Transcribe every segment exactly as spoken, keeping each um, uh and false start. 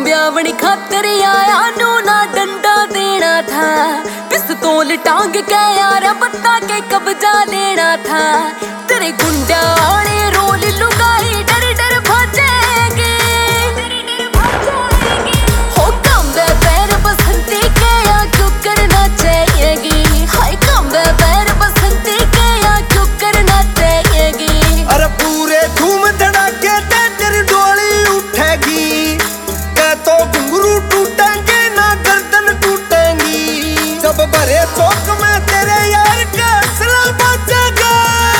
ब्यावनी खातर आया नू ना डंडा देना था, पिस्तौल टांग के यार बता के कब्जा लेना था। तेरे गुंडा आने रोल लुगाई डर डर भाजेंगे, हो काम दे पैर बसंती के या क्यों करना चाहिएगी, हाय काम दे पैर बसंती के या क्यों करना चाहिएगी। अरे पूरे धूम धड़ाके ते तेरी डोली उठेगी, क्या तो घुंघरू टूटेंगे ना गर्दन टूटेंगी। जब भरे चौक में तेरे यार का असला बचेगा।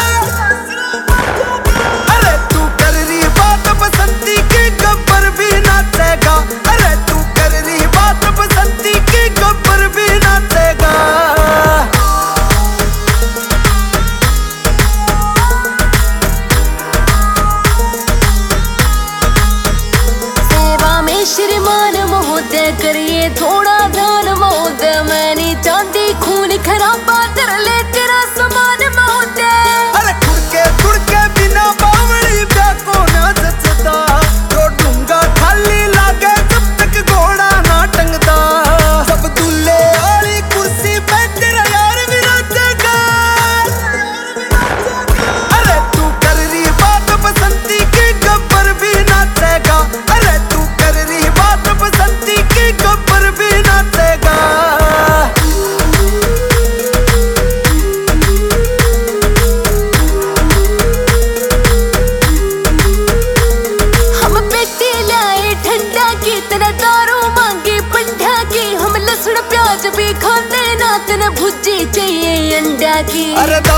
अरे तू कर रही बात बसंती की गब्बर भी नाचेगा, अरे तू कर रही बात बसंती की गब्बर भी नाचेगा। श्रीमान महोदय करिए थोड़ा ध्यान महोदय, मैं नहीं चाहती खून खराबा कर ले तेरा समान महोदय। अरे खुड़के खुड़के बिना बावड़ी ब्याह को ना जचदा, तो ढूंगा खाली लागे जब तक घोड़ा ना टंगदा। सब दूल्हे वाली कुर्सी पे तेरा यार भी नाचेगा। अरे तू कर रही बात बसंती की गब्बर भी नाचेगा, अरे तू कर रही बात बसंती की गब्बर भी नाचेगा। हम पेटी लाए ठंडा की तेरा दारू मांगी पंडा की, हम लहसुन प्याज भी खाते ना तेने भुजी चाहिए अंडा की। अरे